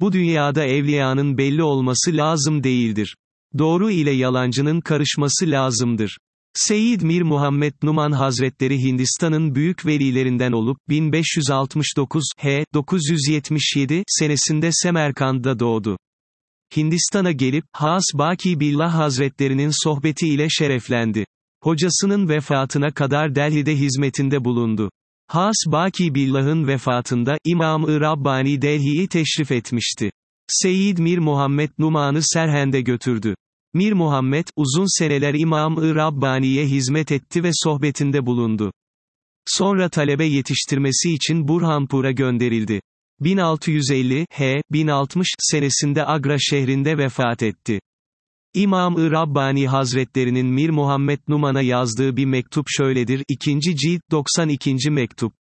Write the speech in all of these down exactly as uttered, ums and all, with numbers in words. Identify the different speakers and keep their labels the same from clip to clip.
Speaker 1: Bu dünyada evliyanın belli olması lazım değildir. Doğru ile yalancının karışması lazımdır. Seyyid Mir Muhammed Numan Hazretleri Hindistan'ın büyük velilerinden olup, bin beş yüz altmış dokuz H dokuz yüz yetmiş yedi senesinde Semerkand'da doğdu. Hindistan'a gelip, Has Baki Billah Hazretlerinin sohbeti ile şereflendi. Hocasının vefatına kadar Delhi'de hizmetinde bulundu. Has Baki Billah'ın vefatında, İmam-ı Rabbani Delhi'yi teşrif etmişti. Seyyid Mir Muhammed Numan'ı Serhend'e götürdü. Mir Muhammed, uzun seneler İmam-ı Rabbani'ye hizmet etti ve sohbetinde bulundu. Sonra talebe yetiştirmesi için Burhanpur'a gönderildi. bin altı yüz elli H bin altmış senesinde Agra şehrinde vefat etti. İmam-ı Rabbani Hazretlerinin Mir Muhammed Numan'a yazdığı bir mektup şöyledir: ikinci cilt doksan ikinci mektup.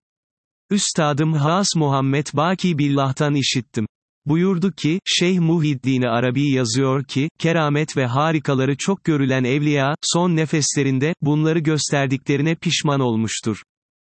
Speaker 1: Üstadım Has Muhammed Baki Billah'tan işittim. Buyurdu ki, Şeyh Muhyiddin Arabi yazıyor ki, keramet ve harikaları çok görülen evliya, son nefeslerinde, bunları gösterdiklerine pişman olmuştur.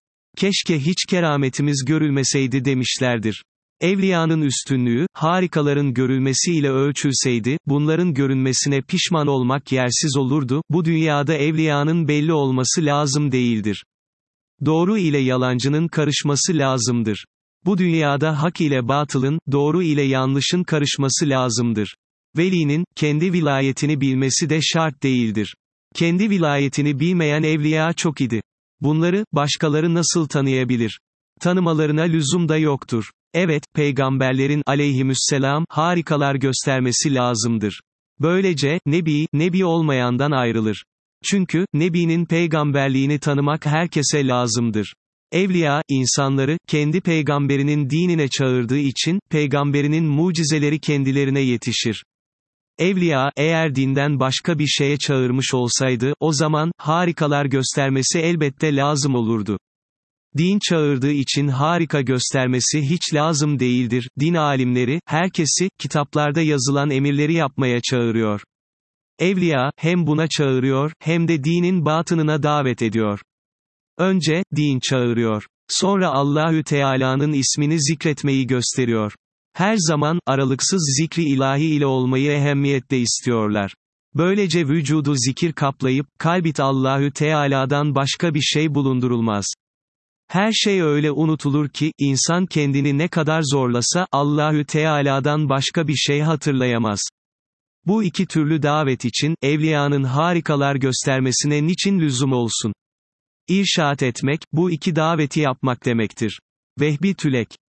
Speaker 1: Keşke hiç kerametimiz görülmeseydi demişlerdir. Evliyanın üstünlüğü, harikaların görülmesiyle ölçülseydi, bunların görünmesine pişman olmak yersiz olurdu, bu dünyada evliyanın belli olması lazım değildir. Doğru ile yalancının karışması lazımdır. Bu dünyada hak ile batılın, doğru ile yanlışın karışması lazımdır. Velinin, kendi vilayetini bilmesi de şart değildir. Kendi vilayetini bilmeyen evliya çok idi. Bunları, başkaları nasıl tanıyabilir? Tanımalarına lüzum da yoktur. Evet, peygamberlerin aleyhisselam harikalar göstermesi lazımdır. Böylece, nebi, nebi olmayandan ayrılır. Çünkü, nebinin peygamberliğini tanımak herkese lazımdır. Evliya, insanları, kendi peygamberinin dinine çağırdığı için, peygamberinin mucizeleri kendilerine yetişir. Evliya, eğer dinden başka bir şeye çağırmış olsaydı, o zaman, harikalar göstermesi elbette lazım olurdu. Din çağırdığı için harika göstermesi hiç lazım değildir. Din alimleri, herkesi, kitaplarda yazılan emirleri yapmaya çağırıyor. Evliya, hem buna çağırıyor, hem de dinin batınına davet ediyor. Önce, din çağırıyor. Sonra Allahü Teala'nın ismini zikretmeyi gösteriyor. Her zaman, aralıksız zikri ilahi ile olmayı ehemmiyette istiyorlar. Böylece vücudu zikir kaplayıp, kalbit Allahü Teala'dan başka bir şey bulundurulmaz. Her şey öyle unutulur ki, insan kendini ne kadar zorlasa, Allahü Teala'dan başka bir şey hatırlayamaz. Bu iki türlü davet için, evliyanın harikalar göstermesine niçin lüzum olsun? İrşad etmek, bu iki daveti yapmak demektir. Vehbi Tülek